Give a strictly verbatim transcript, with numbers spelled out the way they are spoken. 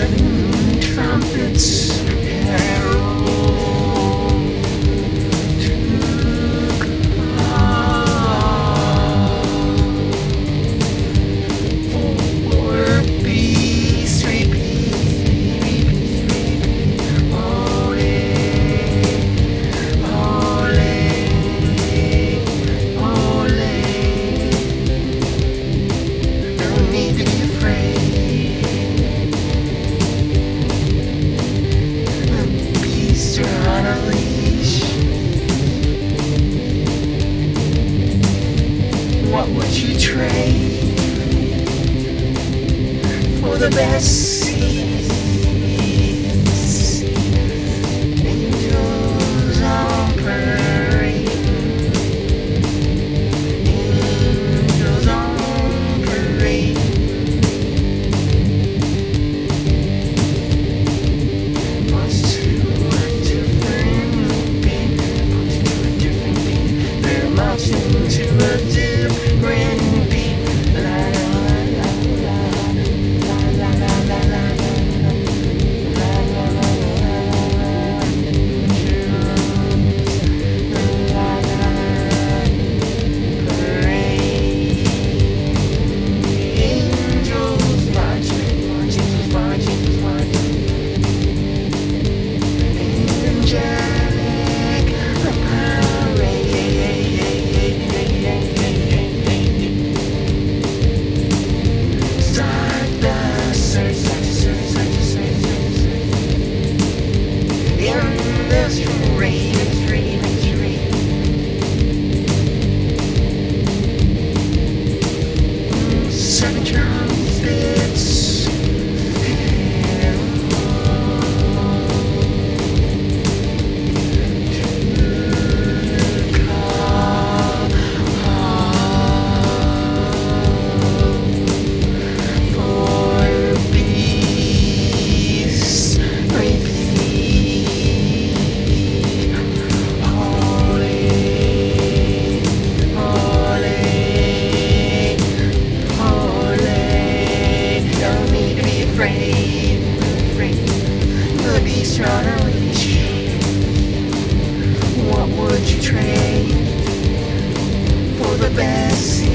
seven trumpets herald to come. Four beasts repeat, holy, holy, holy. No need to be afraid. The beasts are on a leash. What would you trade for the best seats? Angels on parade. Angels on parade. March to a different beat. March to a different beat. They're marching to a different beat. La la la la la la la la la la la la la la. La la parade. Angels marching, angels marching, angels marching. Angelic parade. Start the search, search, search, search, search, search. In this rain, it's rain, it's rain. Seven trumpets. Afraid, afraid, the beast on a leash. What would you trade for the best?